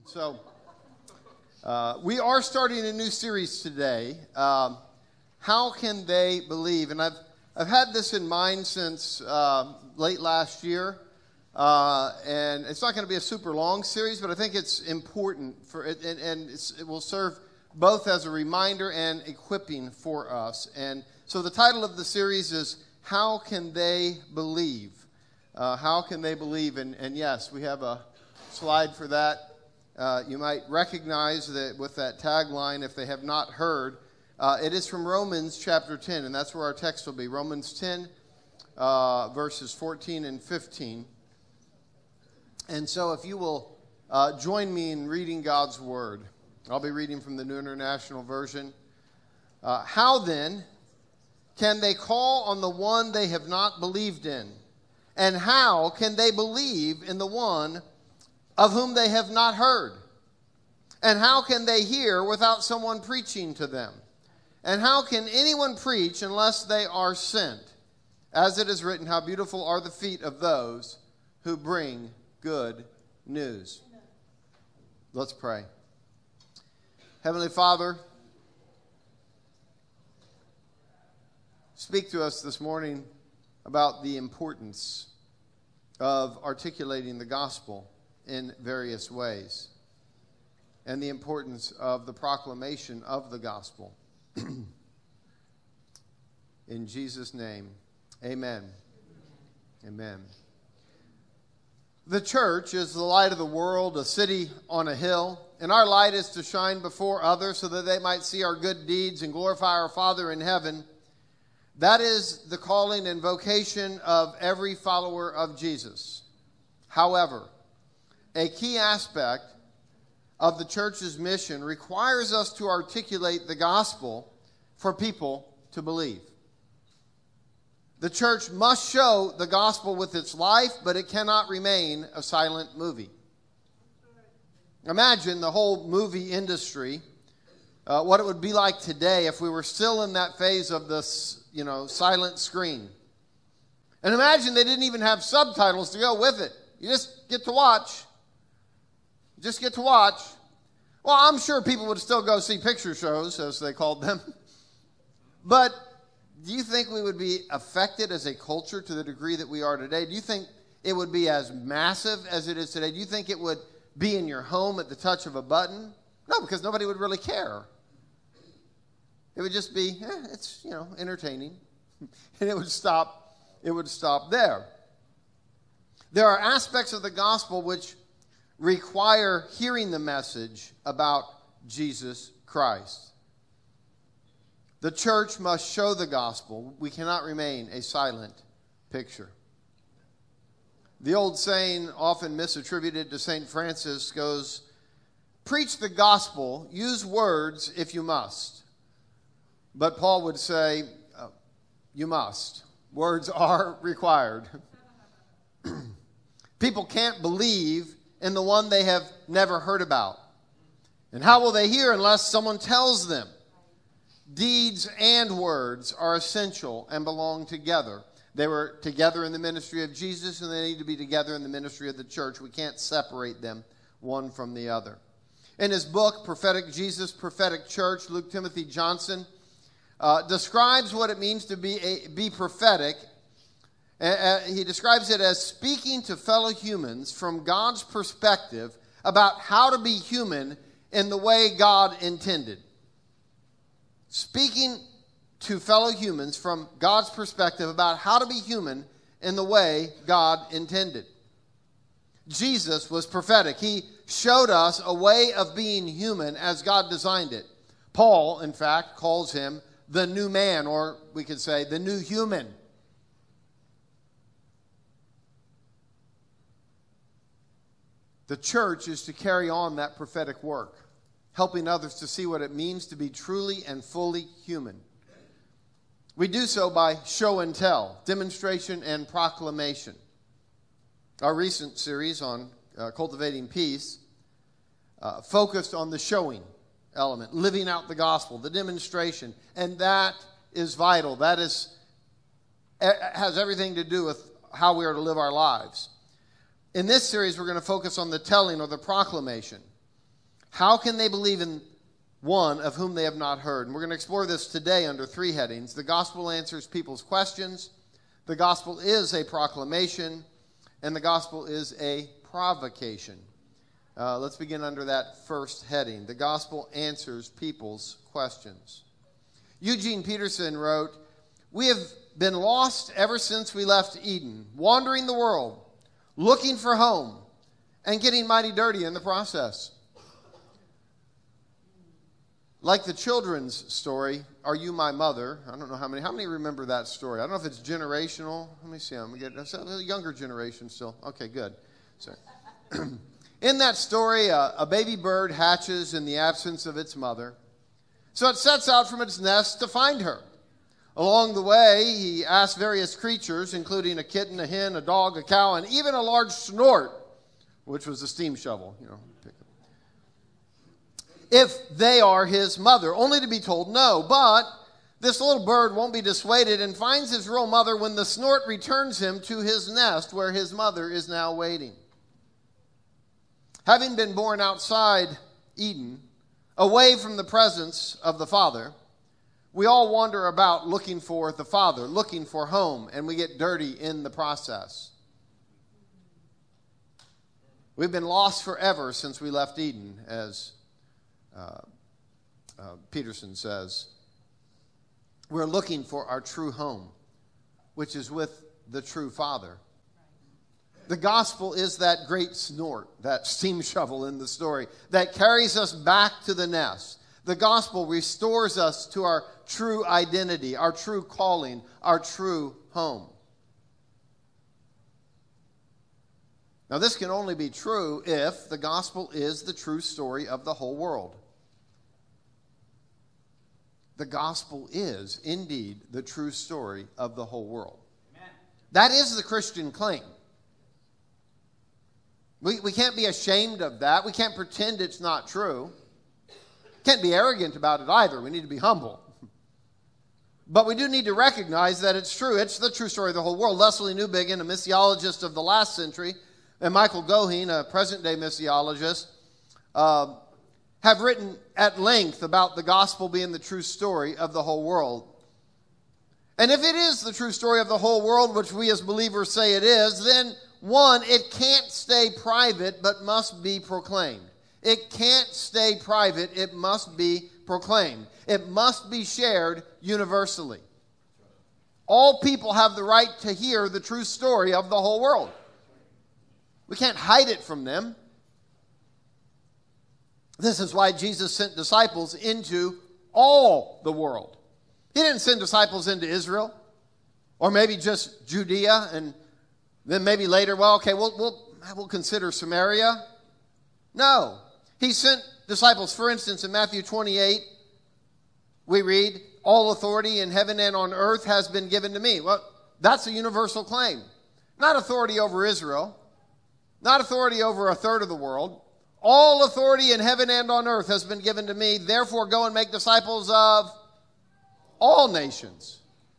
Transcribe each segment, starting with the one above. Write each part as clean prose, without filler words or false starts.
So, we are starting a new series today. How can they believe? And I've had this in mind since late last year, and it's not going to be a super long series, but I think it's important for it, and it will serve both as a reminder and equipping for us. And so the title of the series is "How Can They Believe?" How can they believe? And yes, we have a slide for that. You might recognize that with that tagline, if they have not heard. It is from Romans chapter 10, and that's where our text will be. Romans 10, verses 14 and 15. And so if you will join me in reading God's Word. I'll be reading from the New International Version. How then can they call on the one they have not believed in? And how can they believe in the one of whom they have not heard? And how can they hear without someone preaching to them? And how can anyone preach unless they are sent? As it is written, how beautiful are the feet of those who bring good news. Let's pray. Heavenly Father, speak to us this morning about the importance of articulating the gospel in various ways, and the importance of the proclamation of the gospel. In Jesus' name, amen. Amen. The church is the light of the world, a city on a hill, and our light is to shine before others so that they might see our good deeds and glorify our Father in heaven. That is the calling and vocation of every follower of Jesus. However, a key aspect of the church's mission requires us to articulate the gospel for people to believe. The church must show the gospel with its life, but it cannot remain a silent movie. Imagine the whole movie industry, what it would be like today if we were still in that phase of this, silent screen. And imagine they didn't even have subtitles to go with it. You just get to watch. Just get to watch. Well, I'm sure people would still go see picture shows, as they called them. But do you think we would be affected as a culture to the degree that we are today? Do you think it would be as massive as it is today? Do you think it would be in your home at the touch of a button? No, because nobody would really care. It would just be, it's, entertaining. And it would stop there. There are aspects of the gospel which require hearing the message about Jesus Christ. The church must show the gospel. We cannot remain a silent picture. The old saying, often misattributed to St. Francis, goes, preach the gospel, use words if you must. But Paul would say, you must. Words are required. People can't believe in the one they have never heard about. And how will they hear unless someone tells them? Deeds and words are essential and belong together. They were together in the ministry of Jesus, and they need to be together in the ministry of the church. We can't separate them one from the other. In his book, Prophetic Jesus, Prophetic Church, Luke Timothy Johnson describes what it means to be prophetic. He describes it as speaking to fellow humans from God's perspective about how to be human in the way God intended. Speaking to fellow humans from God's perspective about how to be human in the way God intended. Jesus was prophetic. He showed us a way of being human as God designed it. Paul, in fact, calls him the new man, or we could say the new human. The church is to carry on that prophetic work, helping others to see what it means to be truly and fully human. We do so by show and tell, demonstration and proclamation. Our recent series on cultivating peace focused on the showing element, living out the gospel, the demonstration, and that is vital. That has everything to do with how we are to live our lives. In this series, we're going to focus on the telling or the proclamation. How can they believe in one of whom they have not heard? And we're going to explore this today under three headings. The gospel answers people's questions. The gospel is a proclamation. And the gospel is a provocation. Let's begin under that first heading. The gospel answers people's questions. Eugene Peterson wrote, "We have been lost ever since we left Eden, wandering the world, looking for home, and getting mighty dirty in the process." Like the children's story, "Are You My Mother?" I don't know how many remember that story. I don't know if it's generational. Let me see. I'm going to get a younger generation still. Okay, good. So, in that story, a baby bird hatches in the absence of its mother. So it sets out from its nest to find her. Along the way, he asks various creatures, including a kitten, a hen, a dog, a cow, and even a large snort, which was a steam shovel, if they are his mother, only to be told no. But this little bird won't be dissuaded and finds his real mother when the snort returns him to his nest, where his mother is now waiting. Having been born outside Eden, away from the presence of the Father, we all wander about looking for the Father, looking for home, and we get dirty in the process. We've been lost forever since we left Eden, as Peterson says. We're looking for our true home, which is with the true Father. The gospel is that great snort, that steam shovel in the story, that carries us back to the nest. The gospel restores us to our true identity, our true calling, our true home. Now, this can only be true if the gospel is the true story of the whole world. The gospel is indeed the true story of the whole world. Amen. That is the Christian claim. We can't be ashamed of that. We can't pretend it's not true. Can't be arrogant about it either. We need to be humble. But we do need to recognize that it's true. It's the true story of the whole world. Leslie Newbigin, a missiologist of the last century, and Michael Goheen, a present-day missiologist, have written at length about the gospel being the true story of the whole world. And if it is the true story of the whole world, which we as believers say it is, then, one, it can't stay private but must be proclaimed. It can't stay private, it must be proclaimed. It must be shared universally. All people have the right to hear the true story of the whole world. We can't hide it from them. This is why Jesus sent disciples into all the world. He didn't send disciples into Israel, or maybe just Judea, and then maybe later, we'll consider Samaria. No. He sent disciples, for instance, in Matthew 28, we read, "All authority in heaven and on earth has been given to me." Well, that's a universal claim. Not authority over Israel, not authority over a third of the world. All authority in heaven and on earth has been given to me. Therefore, go and make disciples of all nations.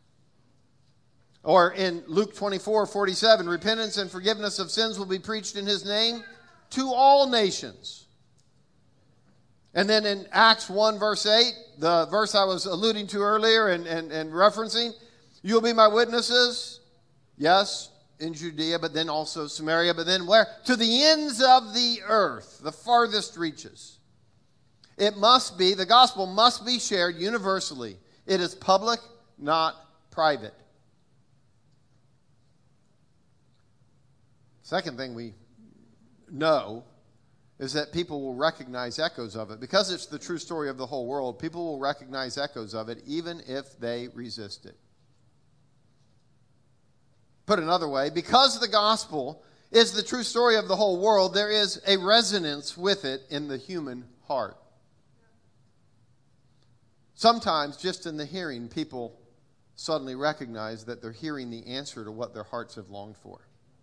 Or in Luke 24:47, repentance and forgiveness of sins will be preached in his name to all nations. And then in Acts 1, verse 8, the verse I was alluding to earlier and referencing, you'll be my witnesses, yes, in Judea, but then also Samaria, but then where? To the ends of the earth, the farthest reaches. It must be, the gospel must be shared universally. It is public, not private. Second thing we know is that people will recognize echoes of it. Because it's the true story of the whole world, people will recognize echoes of it even if they resist it. Put another way, because the gospel is the true story of the whole world, there is a resonance with it in the human heart. Sometimes, just in the hearing, people suddenly recognize that they're hearing the answer to what their hearts have longed for.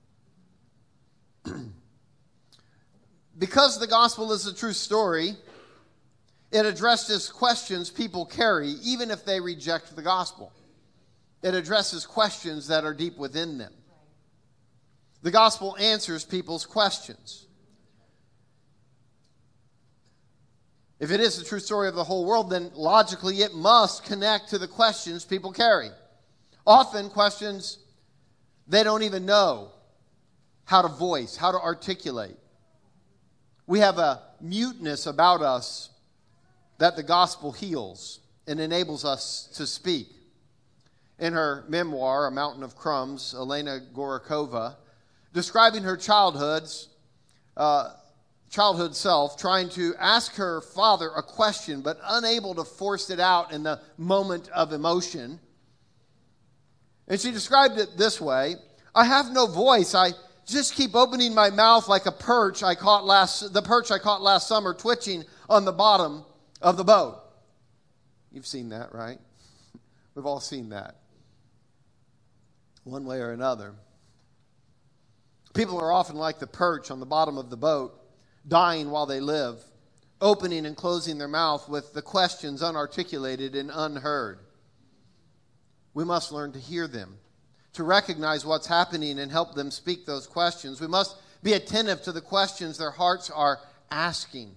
Because the gospel is a true story, it addresses questions people carry even if they reject the gospel. It addresses questions that are deep within them. The gospel answers people's questions. If it is the true story of the whole world, then logically it must connect to the questions people carry. Often questions they don't even know how to voice, how to articulate. We have a muteness about us that the gospel heals and enables us to speak. In her memoir, A Mountain of Crumbs, Elena Gorokova, describing her childhood self, trying to ask her father a question, but unable to force it out in the moment of emotion. And she described it this way: I have no voice. I just keep opening my mouth like a perch I caught last summer, twitching on the bottom of the boat. You've seen that, right? We've all seen that, one way or another. People are often like the perch on the bottom of the boat, dying while they live, opening and closing their mouth with the questions unarticulated and unheard. We must learn to hear them, to recognize what's happening and help them speak those questions. We must be attentive to the questions their hearts are asking.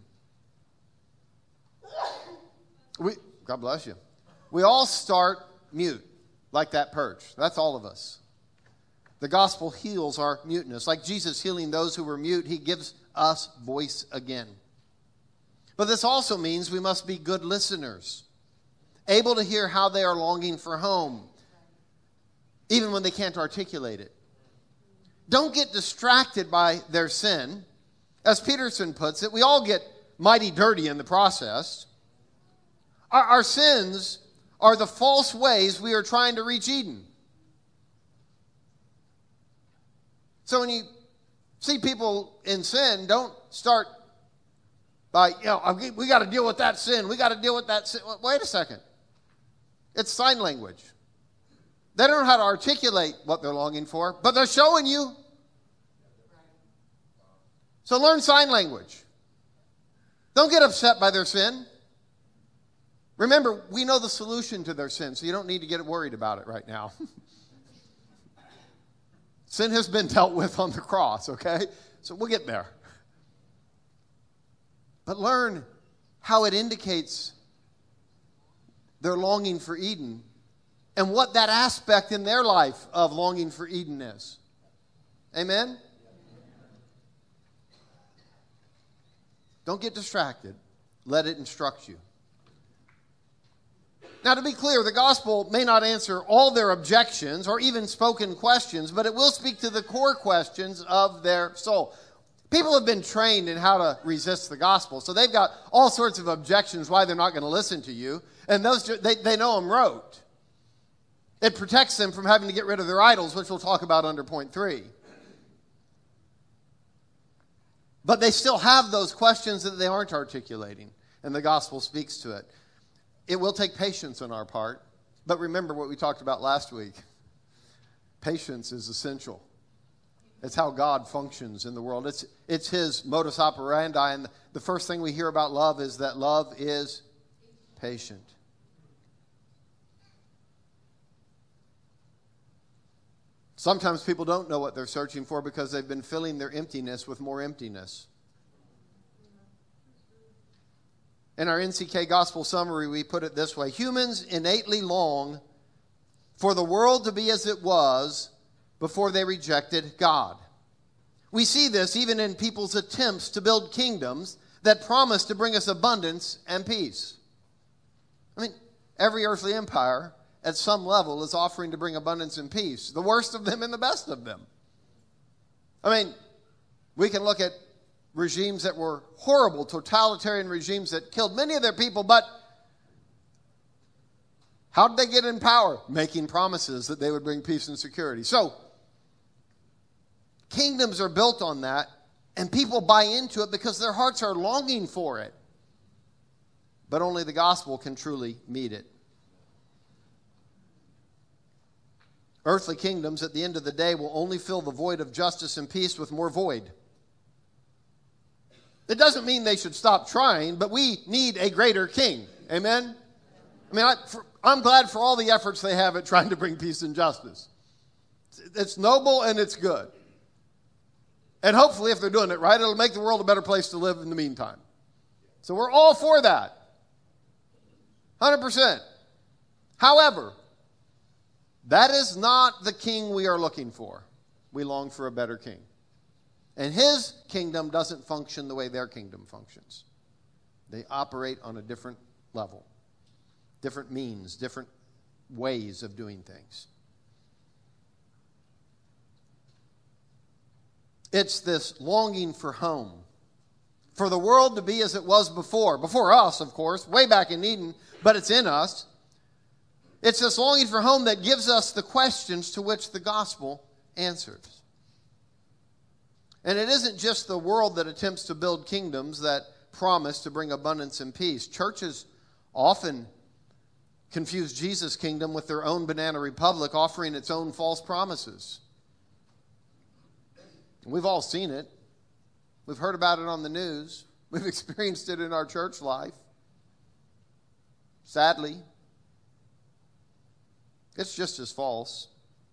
God bless you. We all start mute, like that perch. That's all of us. The gospel heals our muteness. Like Jesus healing those who were mute, he gives us voice again. But this also means we must be good listeners, able to hear how they are longing for home, even when they can't articulate it. Don't get distracted by their sin. As Peterson puts it, we all get mighty dirty in the process. Our sins are the false ways we are trying to reach Eden. So when you see people in sin, don't start by, we got to deal with that sin. We got to deal with that sin. Wait a second. It's sign language. They don't know how to articulate what they're longing for, but they're showing you. So learn sign language. Don't get upset by their sin. Remember, we know the solution to their sin, so you don't need to get worried about it right now. Sin has been dealt with on the cross, okay? So we'll get there. But learn how it indicates their longing for Eden and what that aspect in their life of longing for Eden is. Amen? Don't get distracted. Let it instruct you. Now, to be clear, the gospel may not answer all their objections or even spoken questions, but it will speak to the core questions of their soul. People have been trained in how to resist the gospel, so they've got all sorts of objections why they're not going to listen to you, and those they know them rote. It protects them from having to get rid of their idols, which we'll talk about under point 3. But they still have those questions that they aren't articulating, and the gospel speaks to it. It will take patience on our part, but remember what we talked about last week. Patience is essential. It's how God functions in the world. It's his modus operandi, and the first thing we hear about love is that love is patient. Sometimes people don't know what they're searching for because they've been filling their emptiness with more emptiness. In our NCK Gospel Summary, we put it this way: humans innately long for the world to be as it was before they rejected God. We see this even in people's attempts to build kingdoms that promise to bring us abundance and peace. I mean, every earthly empire at some level is offering to bring abundance and peace, the worst of them and the best of them. I mean, we can look at regimes that were horrible, totalitarian regimes that killed many of their people, but how did they get in power? Making promises that they would bring peace and security. So, kingdoms are built on that, and people buy into it because their hearts are longing for it. But only the gospel can truly meet it. Earthly kingdoms, at the end of the day, will only fill the void of justice and peace with more void. It doesn't mean they should stop trying, but we need a greater king. Amen? I mean, I'm glad for all the efforts they have at trying to bring peace and justice. It's noble and it's good. And hopefully, if they're doing it right, it'll make the world a better place to live in the meantime. So we're all for that. 100%. However, that is not the king we are looking for. We long for a better king. And his kingdom doesn't function the way their kingdom functions. They operate on a different level, different means, different ways of doing things. It's this longing for home, for the world to be as it was before us, of course, way back in Eden, but it's in us. It's this longing for home that gives us the questions to which the gospel answers. And it isn't just the world that attempts to build kingdoms that promise to bring abundance and peace. Churches often confuse Jesus' kingdom with their own banana republic, offering its own false promises. We've all seen it. We've heard about it on the news. We've experienced it in our church life. Sadly, it's just as false.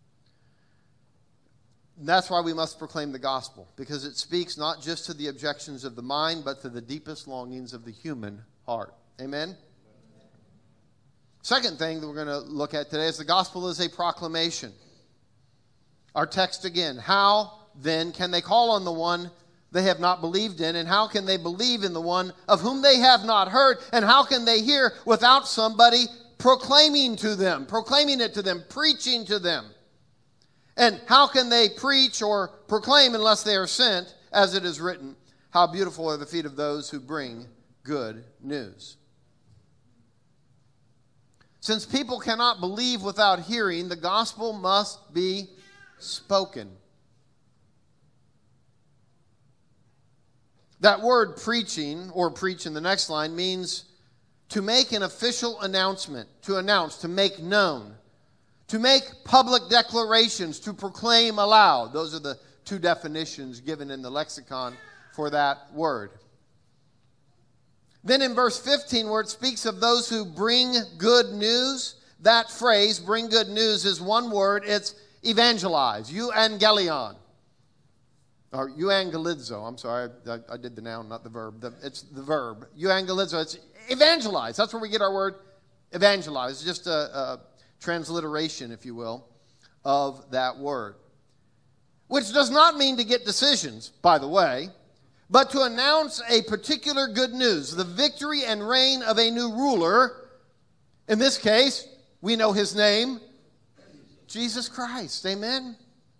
And that's why we must proclaim the gospel, because it speaks not just to the objections of the mind, but to the deepest longings of the human heart. Amen? Second thing that we're going to look at today is the gospel is a proclamation. Our text again, how then can they call on the one they have not believed in? And how can they believe in the one of whom they have not heard? And how can they hear without somebody proclaiming to them, proclaiming it to them, preaching to them? And how can they preach or proclaim unless they are sent? As it is written, how beautiful are the feet of those who bring good news. Since people cannot believe without hearing, the gospel must be spoken. That word preaching, or preach in the next line, means to make an official announcement, to announce, to make known, to make public declarations, to proclaim aloud. Those are the two definitions given in the lexicon for that word. Then in verse 15, where it speaks of those who bring good news, that phrase, bring good news, is one word. It's evangelize, euangelion. Or euangelizo, I'm sorry, I did the noun, not the verb. It's the verb. Euangelizo, it's evangelize. That's where we get our word evangelize. It's just a transliteration, if you will, of that word. Which does not mean to get decisions, by the way, but to announce a particular good news, the victory and reign of a new ruler. In this case, we know his name, Jesus Christ. Amen?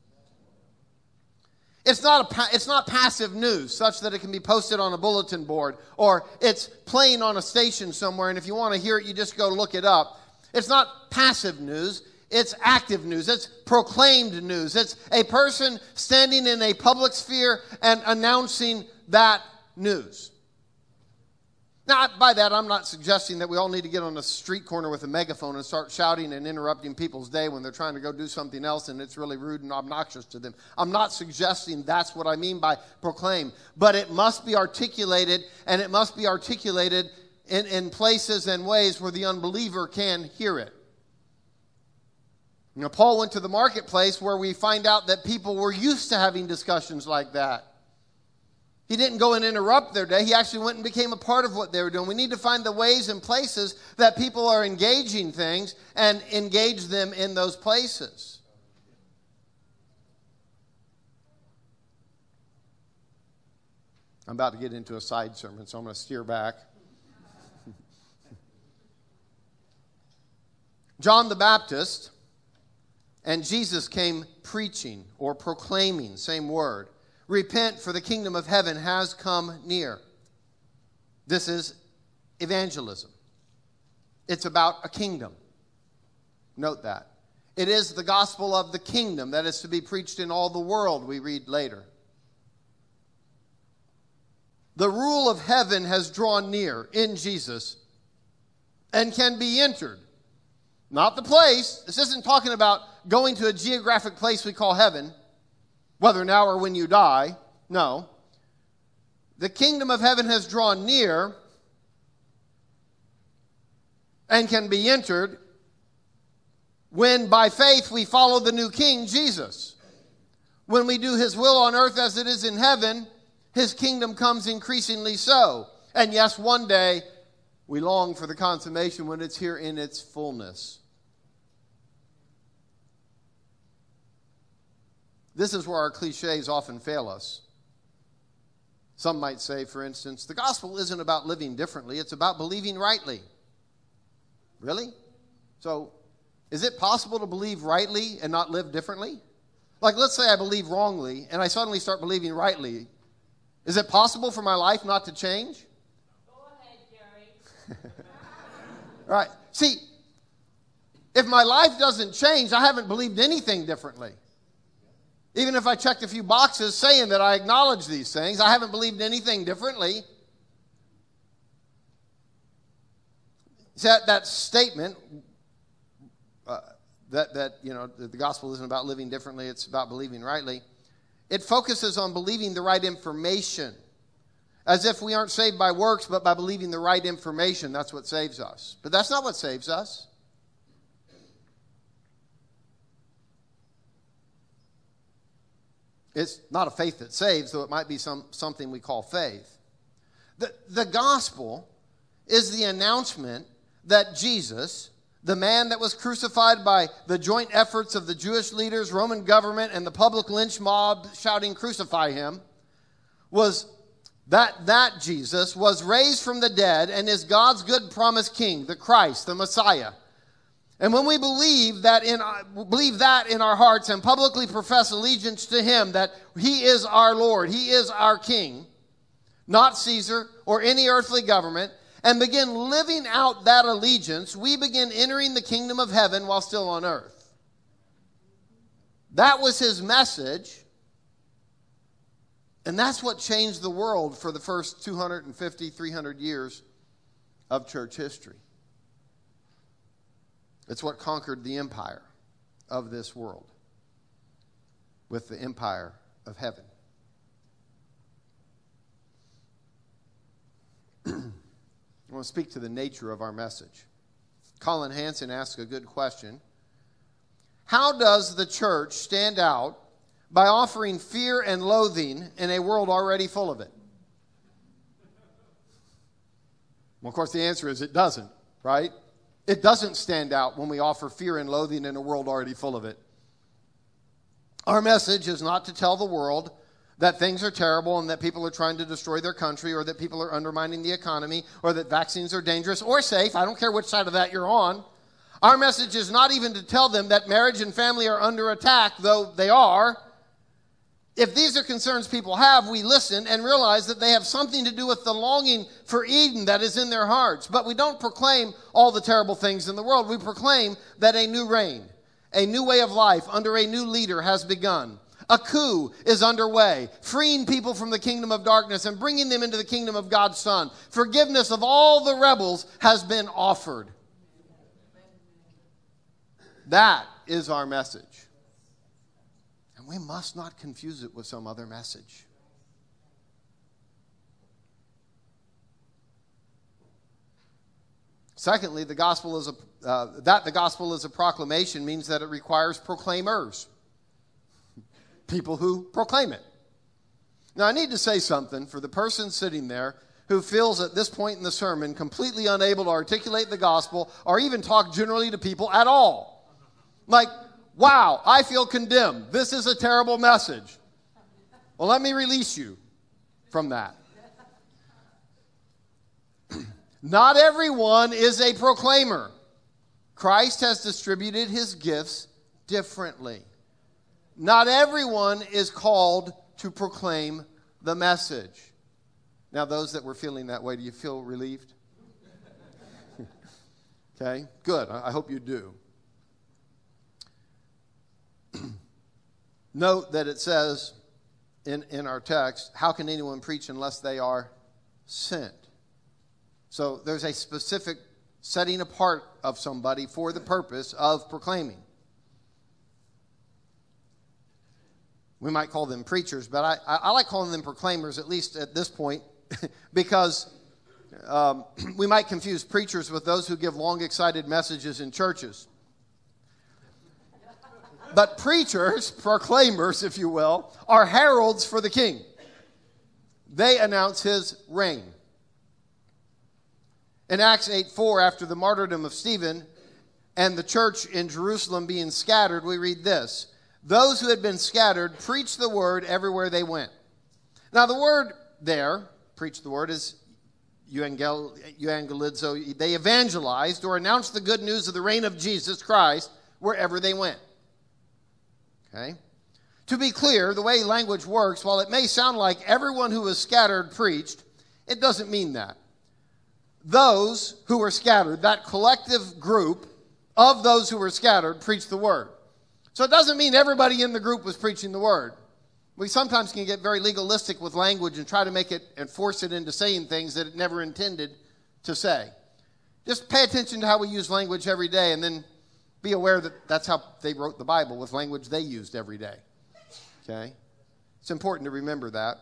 It's not passive news such that it can be posted on a bulletin board or it's playing on a station somewhere, and if you want to hear it, you just go look it up. It's not passive news. It's active news. It's proclaimed news. It's a person standing in a public sphere and announcing that news. Now, by that, I'm not suggesting that we all need to get on a street corner with a megaphone and start shouting and interrupting people's day when they're trying to go do something else and it's really rude and obnoxious to them. I'm not suggesting that's what I mean by proclaim. But it must be articulated, and it must be articulated in places and ways where the unbeliever can hear it. You know, Paul went to the marketplace where we find out that people were used to having discussions like that. He didn't go and interrupt their day. He actually went and became a part of what they were doing. We need to find the ways and places that people are engaging things and engage them in those places. I'm about to get into a side sermon, so I'm going to steer back. John the Baptist and Jesus came preaching or proclaiming, same word. Repent, for the kingdom of heaven has come near. This is evangelism. It's about a kingdom. Note that. It is the gospel of the kingdom that is to be preached in all the world, we read later. The rule of heaven has drawn near in Jesus and can be entered. Not the place. This isn't talking about going to a geographic place we call heaven, whether now or when you die. No. The kingdom of heaven has drawn near and can be entered when by faith we follow the new King, Jesus. When we do his will on earth as it is in heaven, his kingdom comes increasingly so. And yes, one day we long for the consummation when it's here in its fullness. This is where our cliches often fail us. Some might say, for instance, the gospel isn't about living differently, it's about believing rightly. Really? So, is it possible to believe rightly and not live differently? Like, let's say I believe wrongly and I suddenly start believing rightly. Is it possible for my life not to change? Go ahead, Jerry. Right. See, if my life doesn't change, I haven't believed anything differently. Even if I checked a few boxes saying that I acknowledge these things, I haven't believed anything differently. See, that statement that the gospel isn't about living differently, it's about believing rightly. It focuses on believing the right information, as if we aren't saved by works, but by believing the right information. That's what saves us. But that's not what saves us. It's not a faith that saves, though it might be something we call faith. The gospel is the announcement that Jesus, the man that was crucified by the joint efforts of the Jewish leaders, Roman government, and the public lynch mob shouting, "Crucify him," was that Jesus was raised from the dead and is God's good promised king, the Christ, the Messiah. And when we believe that in our hearts and publicly profess allegiance to him, that he is our Lord, he is our king, not Caesar or any earthly government, and begin living out that allegiance, we begin entering the kingdom of heaven while still on earth. That was his message, and that's what changed the world for the first 250, 300 years of church history. It's what conquered the empire of this world with the empire of heaven. I want to speak to the nature of our message. Colin Hansen asks a good question. How does the church stand out by offering fear and loathing in a world already full of it? Well, of course, the answer is it doesn't, right? It doesn't stand out when we offer fear and loathing in a world already full of it. Our message is not to tell the world that things are terrible and that people are trying to destroy their country or that people are undermining the economy or that vaccines are dangerous or safe. I don't care which side of that you're on. Our message is not even to tell them that marriage and family are under attack, though they are. If these are concerns people have, we listen and realize that they have something to do with the longing for Eden that is in their hearts. But we don't proclaim all the terrible things in the world. We proclaim that a new reign, a new way of life under a new leader has begun. A coup is underway, freeing people from the kingdom of darkness and bringing them into the kingdom of God's Son. Forgiveness of all the rebels has been offered. That is our message. And we must not confuse it with some other message. Secondly, the gospel is a proclamation means that it requires proclaimers, people who proclaim it. Now, I need to say something for the person sitting there who feels at this point in the sermon completely unable to articulate the gospel or even talk generally to people at all. Like, wow, I feel condemned. This is a terrible message. Well, let me release you from that. Not everyone is a proclaimer. Christ has distributed his gifts differently. Not everyone is called to proclaim the message. Now, those that were feeling that way, do you feel relieved? Okay, good. I hope you do. Note that it says in our text, how can anyone preach unless they are sent? So there's a specific setting apart of somebody for the purpose of proclaiming. We might call them preachers, but I like calling them proclaimers, at least at this point, because we might confuse preachers with those who give long, excited messages in churches. But preachers, proclaimers, if you will, are heralds for the king. They announce his reign. In Acts 8:4, after the martyrdom of Stephen and the church in Jerusalem being scattered, we read this: those who had been scattered preached the word everywhere they went. Now the word there, preach the word, is euangelizo. They evangelized or announced the good news of the reign of Jesus Christ wherever they went. Okay? To be clear, the way language works, while it may sound like everyone who was scattered preached, it doesn't mean that. Those who were scattered, that collective group of those who were scattered, preached the word. So it doesn't mean everybody in the group was preaching the word. We sometimes can get very legalistic with language and try to make it and force it into saying things that it never intended to say. Just pay attention to how we use language every day, and then be aware that that's how they wrote the Bible, with language they used every day. Okay? It's important to remember that.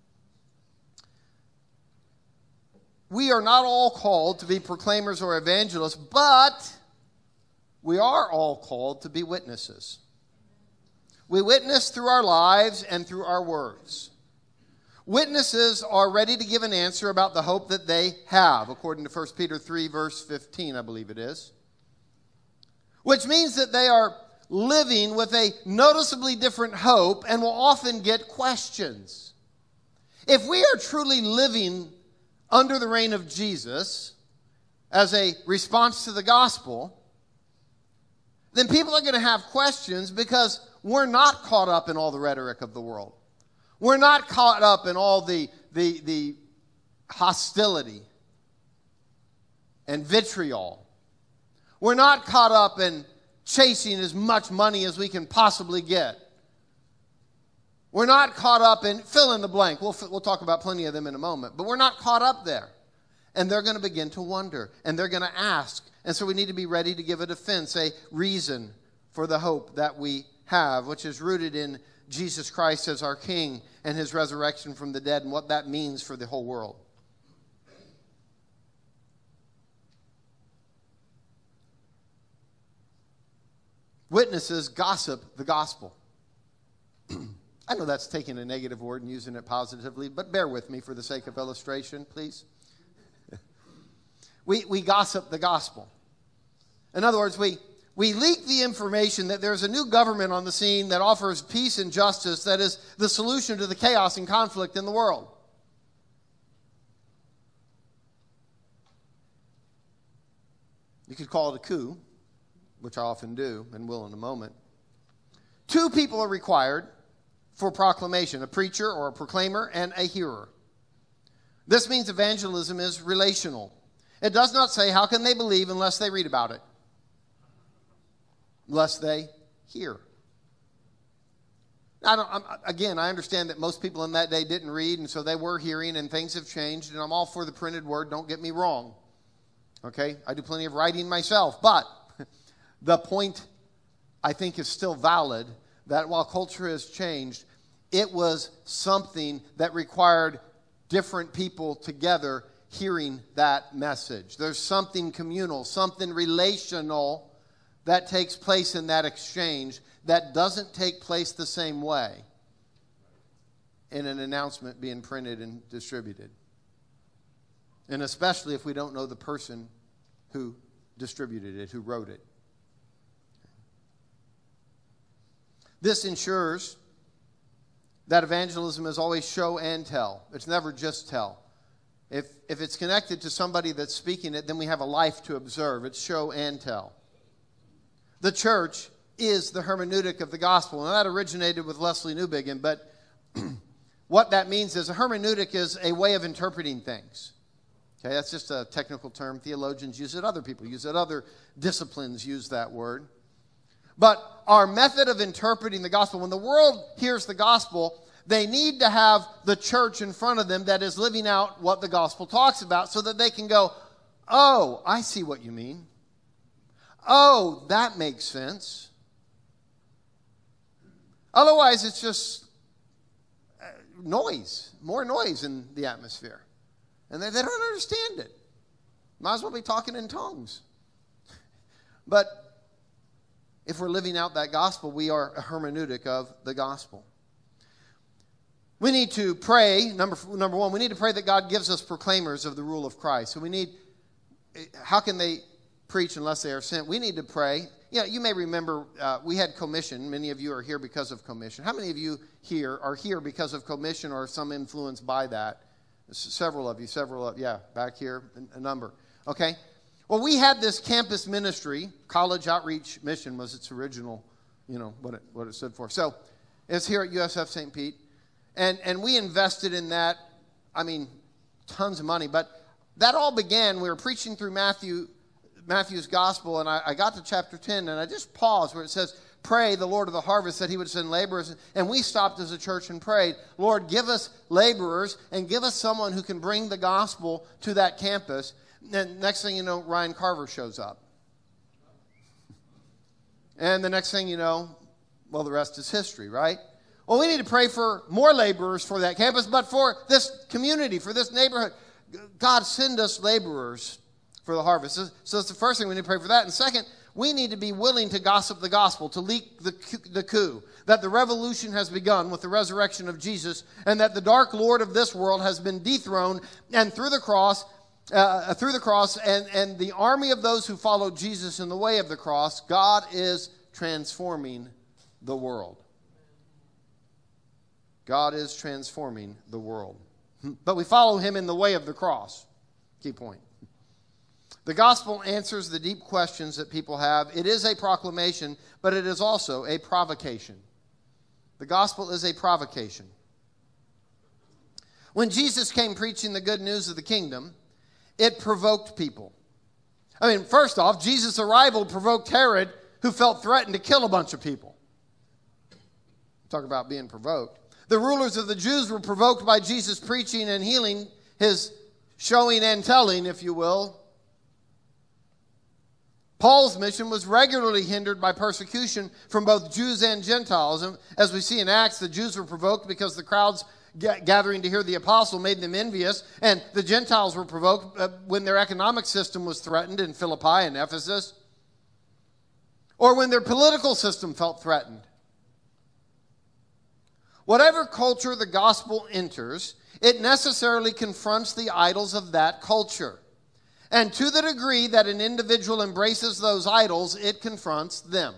We are not all called to be proclaimers or evangelists, but we are all called to be witnesses. We witness through our lives and through our words. Witnesses are ready to give an answer about the hope that they have, according to 1 Peter 3, verse 15, I believe it is. Which means that they are living with a noticeably different hope and will often get questions. If we are truly living under the reign of Jesus as a response to the gospel, then people are going to have questions, because we're not caught up in all the rhetoric of the world. We're not caught up in all the hostility and vitriol. We're not caught up in chasing as much money as we can possibly get. We're not caught up in fill in the blank. We'll talk about plenty of them in a moment. But we're not caught up there. And they're going to begin to wonder. And they're going to ask. And so we need to be ready to give a defense, a reason for the hope that we have, which is rooted in Jesus Christ as our King and his resurrection from the dead and what that means for the whole world. Witnesses gossip the gospel. I know that's taking a negative word and using it positively, but bear with me for the sake of illustration, please. We gossip the gospel. In other words, we leak the information that there's a new government on the scene that offers peace and justice, that is the solution to the chaos and conflict in the world. You could call it a coup, which I often do and will in a moment. 2 people are required for proclamation: a preacher or a proclaimer and a hearer. This means evangelism is relational. It does not say how can they believe unless they read about it, unless they hear. I understand that most people in that day didn't read, and so they were hearing, and things have changed, and I'm all for the printed word, don't get me wrong. Okay? I do plenty of writing myself, but the point, I think, is still valid, that while culture has changed, it was something that required different people together hearing that message. There's something communal, something relational that takes place in that exchange that doesn't take place the same way in an announcement being printed and distributed. And especially if we don't know the person who distributed it, who wrote it. This ensures that evangelism is always show and tell. It's never just tell. If it's connected to somebody that's speaking it, then we have a life to observe. It's show and tell. The church is the hermeneutic of the gospel. And that originated with Lesslie Newbigin, but what that means is a hermeneutic is a way of interpreting things. Okay, that's just a technical term. Theologians use it. Other people use it. Other disciplines use that word. But our method of interpreting the gospel, when the world hears the gospel, they need to have the church in front of them that is living out what the gospel talks about, so that they can go, oh, I see what you mean. Oh, that makes sense. Otherwise, it's just noise, more noise in the atmosphere. And they don't understand it. Might as well be talking in tongues. But if we're living out that gospel, we are a hermeneutic of the gospel. We need to pray, number one, we need to pray that God gives us proclaimers of the rule of Christ. So we need how can they preach unless they are sent? We need to pray. You may remember we had commission. Many of you are here because of commission. How many of you here are here because of commission or some influence by that? Several of you, back here, a number. Okay. Well, we had this campus ministry. College Outreach Mission was its original, what it stood for. So it's here at USF St. Pete. And we invested in that, tons of money. But that all began, we were preaching through Matthew's gospel, and I got to chapter 10, and I just paused where it says, pray the Lord of the harvest that he would send laborers. And we stopped as a church and prayed, Lord, give us laborers and give us someone who can bring the gospel to that campus. And next thing you know, Ryan Carver shows up. And the next thing you know, well, the rest is history, right? Well, we need to pray for more laborers for that campus, but for this community, for this neighborhood. God, send us laborers for the harvest. So that's the first thing, we need to pray for that. And second, we need to be willing to gossip the gospel, to leak the coup, that the revolution has begun with the resurrection of Jesus, and that the dark lord of this world has been dethroned, and through the cross, and the army of those who follow Jesus in the way of the cross, God is transforming the world. God is transforming the world. But we follow him in the way of the cross. Key point. The gospel answers the deep questions that people have. It is a proclamation, but it is also a provocation. The gospel is a provocation. When Jesus came preaching the good news of the kingdom, it provoked people. First off, Jesus' arrival provoked Herod, who felt threatened to kill a bunch of people. Talk about being provoked. The rulers of the Jews were provoked by Jesus preaching and healing, his showing and telling, if you will. Paul's mission was regularly hindered by persecution from both Jews and Gentiles. And as we see in Acts, the Jews were provoked because the crowds gathering to hear the apostle made them envious. And the Gentiles were provoked when their economic system was threatened in Philippi and Ephesus, or when their political system felt threatened. Whatever culture the gospel enters, it necessarily confronts the idols of that culture. And to the degree that an individual embraces those idols, it confronts them.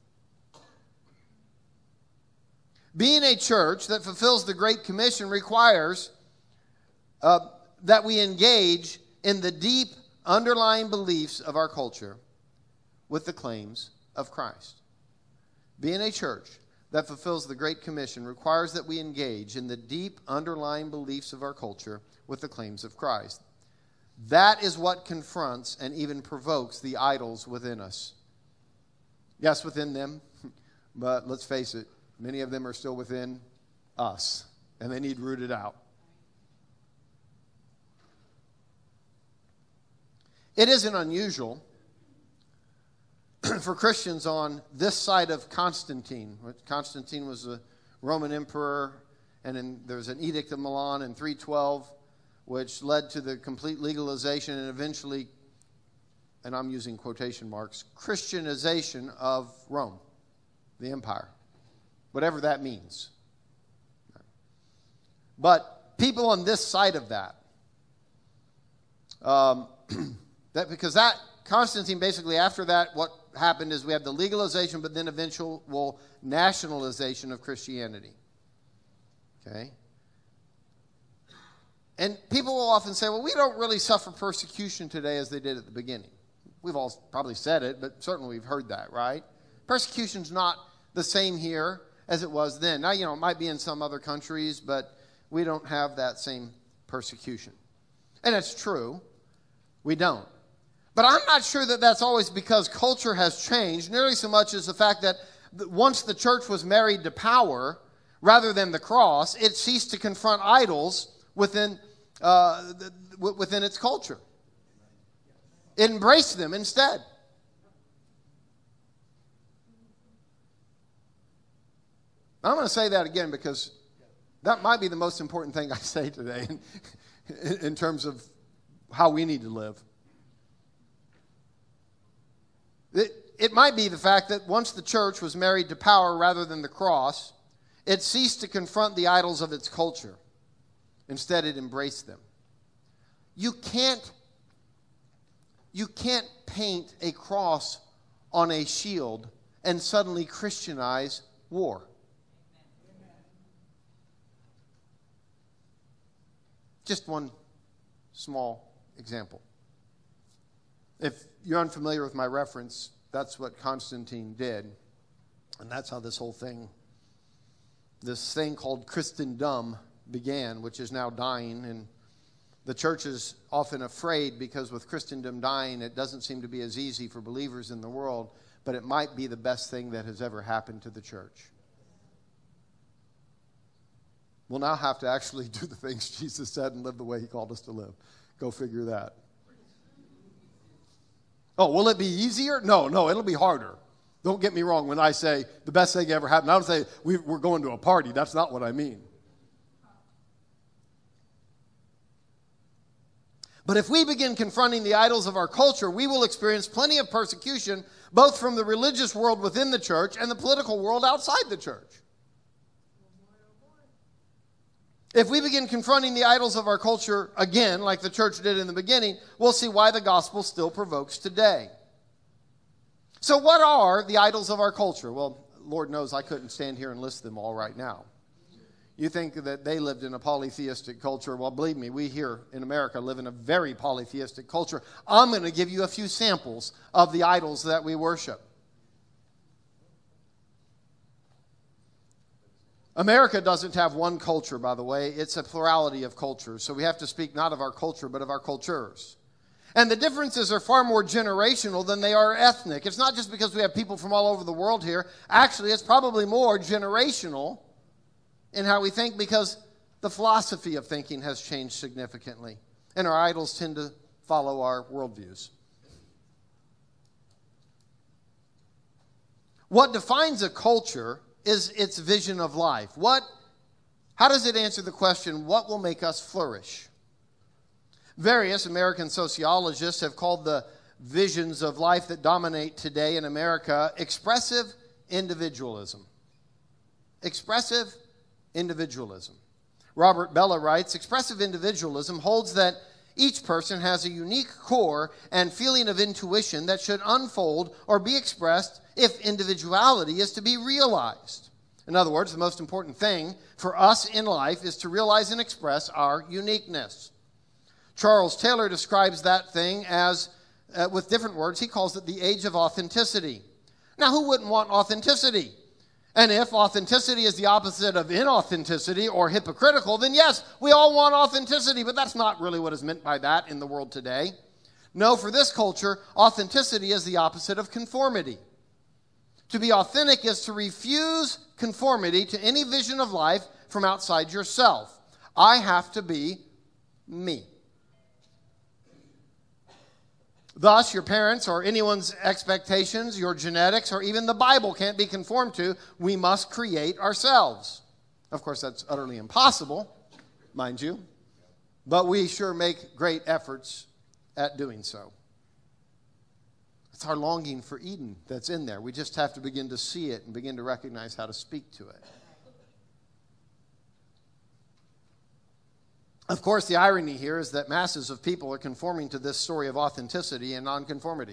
Being a church that fulfills the Great Commission requires that we engage in the deep underlying beliefs of our culture with the claims of Christ. Being a church that fulfills the Great Commission requires that we engage in the deep underlying beliefs of our culture with the claims of Christ. That is what confronts and even provokes the idols within us. Yes, within them, but let's face it, many of them are still within us, and they need rooted out. It isn't unusual for Christians on this side of Constantine. Constantine was a Roman emperor, and there's an Edict of Milan in 312, which led to the complete legalization and eventually, and I'm using quotation marks, Christianization of Rome, the empire, whatever that means. But people on this side of that, because Constantine basically after that, what happened is we have the legalization, but then eventual nationalization of Christianity. Okay? And people will often say, well, we don't really suffer persecution today as they did at the beginning. We've all probably said it, but certainly we've heard that, right? Persecution's not the same here as it was then. Now, it might be in some other countries, but we don't have that same persecution. And it's true. We don't. But I'm not sure that that's always because culture has changed, nearly so much as the fact that once the church was married to power, rather than the cross, it ceased to confront idols within its culture. It embraced them instead. I'm going to say that again because that might be the most important thing I say today in terms of how we need to live. It might be the fact that once the church was married to power rather than the cross, it ceased to confront the idols of its culture. Instead, it embraced them. You can't you can't paint a cross on a shield and suddenly Christianize war. Just one small example. If you're unfamiliar with my reference, that's what Constantine did. And that's how this whole thing, this thing called Christendom began, which is now dying. And the church is often afraid because with Christendom dying, it doesn't seem to be as easy for believers in the world, but it might be the best thing that has ever happened to the church. We'll now have to actually do the things Jesus said and live the way he called us to live. Go figure that. Oh, will it be easier? No, it'll be harder. Don't get me wrong when I say the best thing ever happened. I don't say we're going to a party. That's not what I mean. But if we begin confronting the idols of our culture, we will experience plenty of persecution, both from the religious world within the church and the political world outside the church. If we begin confronting the idols of our culture again, like the church did in the beginning, we'll see why the gospel still provokes today. So what are the idols of our culture? Well, Lord knows I couldn't stand here and list them all right now. You think that they lived in a polytheistic culture. Well, believe me, we here in America live in a very polytheistic culture. I'm going to give you a few samples of the idols that we worship. America doesn't have one culture, by the way. It's a plurality of cultures. So we have to speak not of our culture, but of our cultures. And the differences are far more generational than they are ethnic. It's not just because we have people from all over the world here. Actually, it's probably more generational in how we think because the philosophy of thinking has changed significantly. And our idols tend to follow our worldviews. What defines a culture is its vision of life. How does it answer the question, what will make us flourish? Various American sociologists have called the visions of life that dominate today in America expressive individualism. Expressive individualism. Robert Bellah writes, expressive individualism holds that each person has a unique core and feeling of intuition that should unfold or be expressed if individuality is to be realized. In other words, the most important thing for us in life is to realize and express our uniqueness. Charles Taylor describes that thing as, with different words, he calls it the age of authenticity. Now, who wouldn't want authenticity? And if authenticity is the opposite of inauthenticity or hypocritical, then yes, we all want authenticity, but that's not really what is meant by that in the world today. No, for this culture, authenticity is the opposite of conformity. To be authentic is to refuse conformity to any vision of life from outside yourself. I have to be me. Thus, your parents or anyone's expectations, your genetics, or even the Bible can't be conformed to. We must create ourselves. Of course, that's utterly impossible, mind you, but we sure make great efforts at doing so. It's our longing for Eden that's in there. We just have to begin to see it and begin to recognize how to speak to it. Of course, the irony here is that masses of people are conforming to this story of authenticity and nonconformity.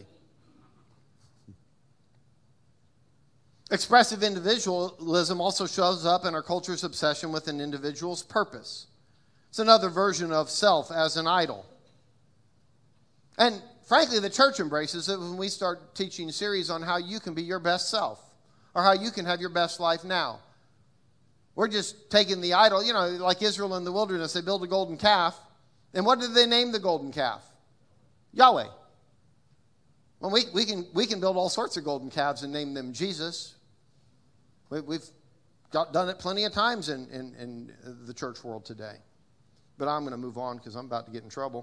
Expressive individualism also shows up in our culture's obsession with an individual's purpose. It's another version of self as an idol. And frankly, the church embraces it when we start teaching series on how you can be your best self or how you can have your best life now. We're just taking the idol, like Israel in the wilderness, they built a golden calf. And what did they name the golden calf? Yahweh. Well, we can build all sorts of golden calves and name them Jesus. We've done it plenty of times in the church world today. But I'm going to move on because I'm about to get in trouble.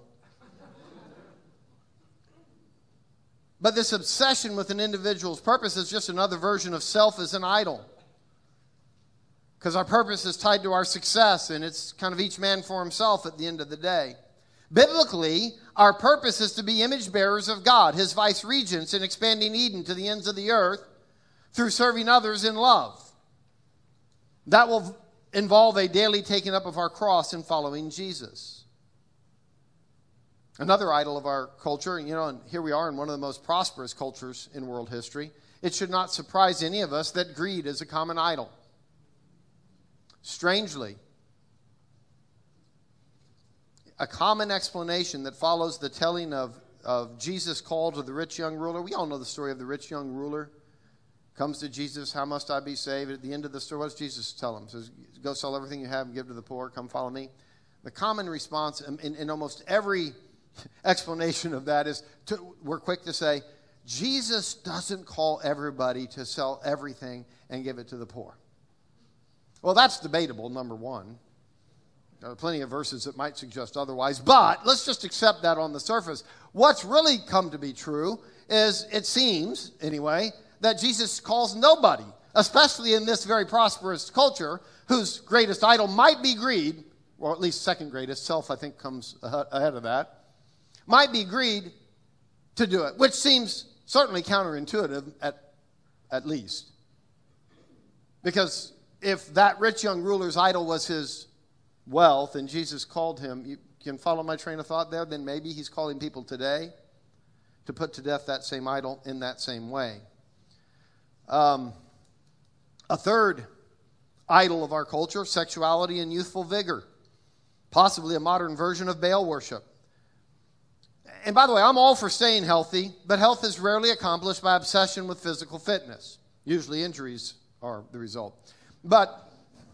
But this obsession with an individual's purpose is just another version of self as an idol. Because our purpose is tied to our success, and it's kind of each man for himself at the end of the day. Biblically, our purpose is to be image bearers of God, his vice regents in expanding Eden to the ends of the earth through serving others in love. That will involve a daily taking up of our cross and following Jesus. Another idol of our culture, and here we are in one of the most prosperous cultures in world history. It should not surprise any of us that greed is a common idol. Strangely, a common explanation that follows the telling of Jesus' call to the rich young ruler. We all know the story of the rich young ruler. Comes to Jesus, how must I be saved? At the end of the story, what does Jesus tell him? He says, go sell everything you have and give to the poor. Come follow me. The common response in almost every explanation of that is, we're quick to say, Jesus doesn't call everybody to sell everything and give it to the poor. Well, that's debatable, number one. There are plenty of verses that might suggest otherwise, but let's just accept that on the surface. What's really come to be true is, it seems, anyway, that Jesus calls nobody, especially in this very prosperous culture, whose greatest idol might be greed, or at least second greatest, self I think comes ahead of that, might be greed, to do it, which seems certainly counterintuitive at least. Because if that rich young ruler's idol was his wealth and Jesus called him, you can follow my train of thought there, then maybe he's calling people today to put to death that same idol in that same way. A third idol of our culture, sexuality and youthful vigor. Possibly a modern version of Baal worship. And by the way, I'm all for staying healthy, but health is rarely accomplished by obsession with physical fitness. Usually injuries are the result. But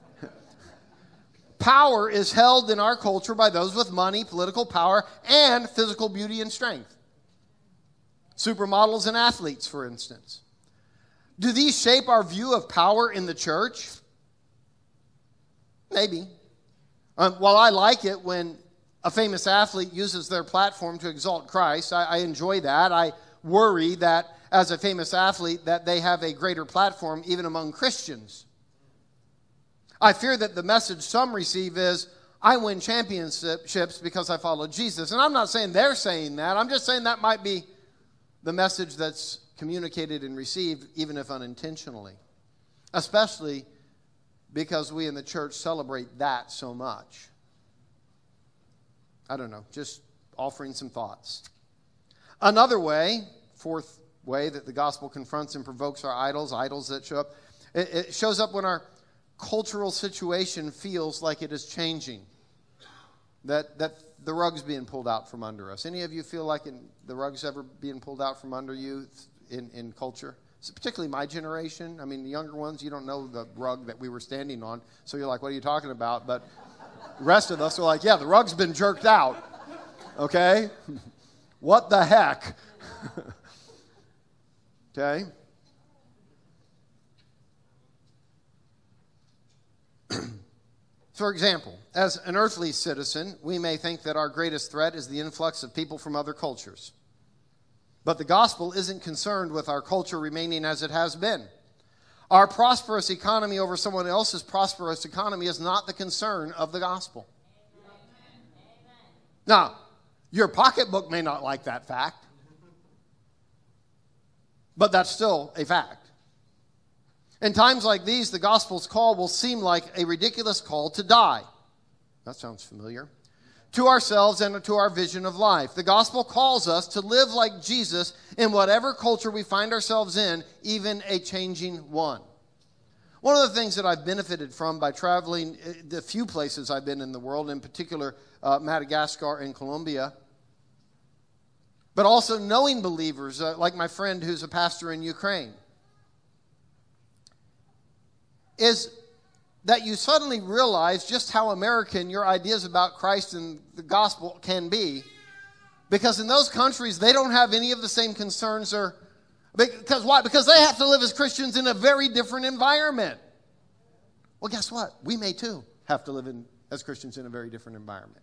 power is held in our culture by those with money, political power, and physical beauty and strength. Supermodels and athletes, for instance. Do these shape our view of power in the church? Maybe. While I like it when a famous athlete uses their platform to exalt Christ, I enjoy that. I worry that as a famous athlete that they have a greater platform even among Christians. I fear that the message some receive is, I win championships because I follow Jesus. And I'm not saying they're saying that. I'm just saying that might be the message that's communicated and received, even if unintentionally. Especially because we in the church celebrate that so much. I don't know, just offering some thoughts. Another way, fourth way that the gospel confronts and provokes our idols that show up, it shows up when our cultural situation feels like it is changing. That the rug's being pulled out from under us. Any of you feel like the rug's ever being pulled out from under you in culture? So particularly my generation. I mean, the younger ones, you don't know the rug that we were standing on, so you're like, what are you talking about? But the rest of us are like, yeah, the rug's been jerked out. Okay? What the heck? Okay? For example, as an earthly citizen, we may think that our greatest threat is the influx of people from other cultures. But the gospel isn't concerned with our culture remaining as it has been. Our prosperous economy over someone else's prosperous economy is not the concern of the gospel. Amen. Now, your pocketbook may not like that fact, but that's still a fact. In times like these, the gospel's call will seem like a ridiculous call to die. That sounds familiar. To ourselves and to our vision of life. The gospel calls us to live like Jesus in whatever culture we find ourselves in, even a changing one. One of the things that I've benefited from by traveling the few places I've been in the world, in particular Madagascar and Colombia, but also knowing believers like my friend who's a pastor in Ukraine, is that you suddenly realize just how American your ideas about Christ and the gospel can be. Because in those countries, they don't have any of the same concerns. Because why? Because they have to live as Christians in a very different environment. Well, guess what? We may too have to live as Christians in a very different environment.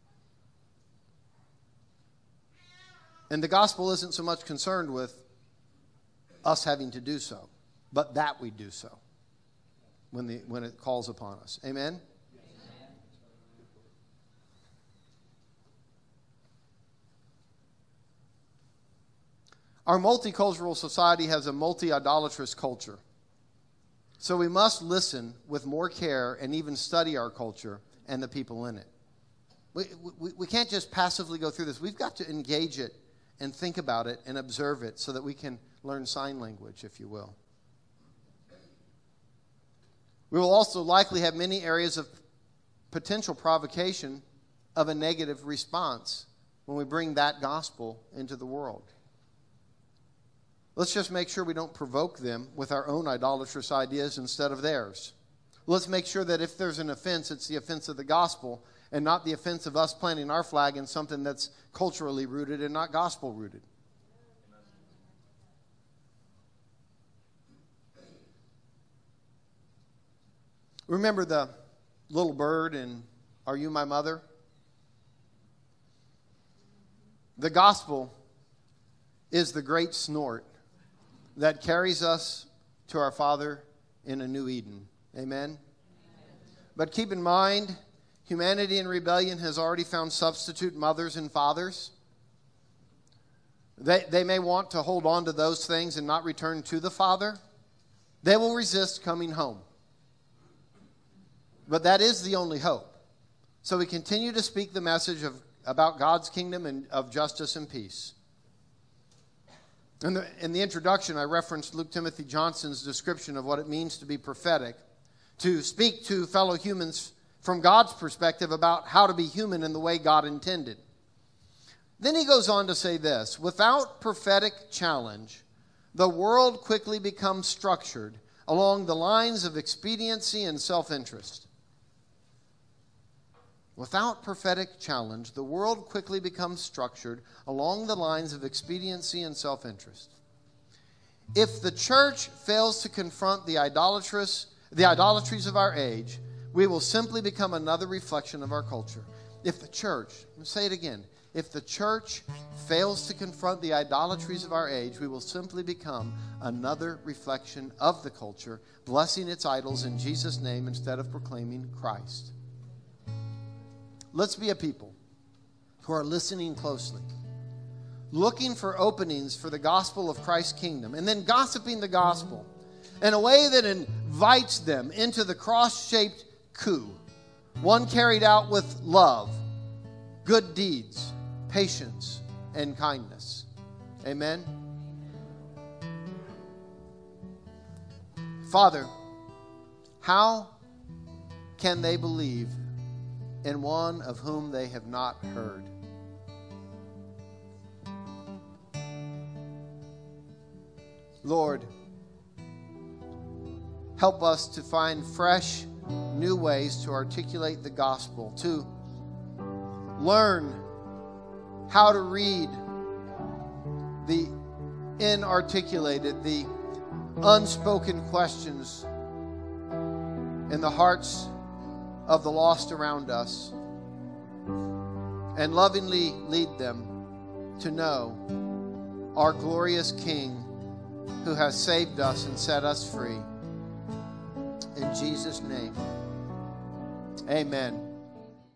And the gospel isn't so much concerned with us having to do so, but that we do so when it calls upon us. Amen? Our multicultural society has a multi-idolatrous culture. So we must listen with more care and even study our culture and the people in it. We can't just passively go through this. We've got to engage it and think about it and observe it so that we can learn sign language, if you will. We will also likely have many areas of potential provocation of a negative response when we bring that gospel into the world. Let's just make sure we don't provoke them with our own idolatrous ideas instead of theirs. Let's make sure that if there's an offense, it's the offense of the gospel and not the offense of us planting our flag in something that's culturally rooted and not gospel rooted. Remember the little bird in Are You My Mother? The gospel is the great snort that carries us to our Father in a new Eden. Amen? But keep in mind, humanity in rebellion has already found substitute mothers and fathers. They may want to hold on to those things and not return to the Father. They will resist coming home. But that is the only hope. So we continue to speak the message about God's kingdom and of justice and peace. In the introduction, I referenced Luke Timothy Johnson's description of what it means to be prophetic, to speak to fellow humans from God's perspective about how to be human in the way God intended. Then he goes on to say this: without prophetic challenge, the world quickly becomes structured along the lines of expediency and self-interest. Without prophetic challenge, the world quickly becomes structured along the lines of expediency and self-interest. If the church fails to confront the idolatries of our age, we will simply become another reflection of our culture. If the church, let me say it again, if the church fails to confront the idolatries of our age, we will simply become another reflection of the culture, blessing its idols in Jesus' name instead of proclaiming Christ. Let's be a people who are listening closely, looking for openings for the gospel of Christ's kingdom, and then gossiping the gospel in a way that invites them into the cross-shaped coup, one carried out with love, good deeds, patience, and kindness. Amen? Father, how can they believe in one of whom they have not heard? Lord, help us to find fresh, new ways to articulate the gospel, to learn how to read the inarticulated, the unspoken questions in the hearts of the lost around us, and lovingly lead them to know our glorious King who has saved us and set us free. In Jesus' name, amen.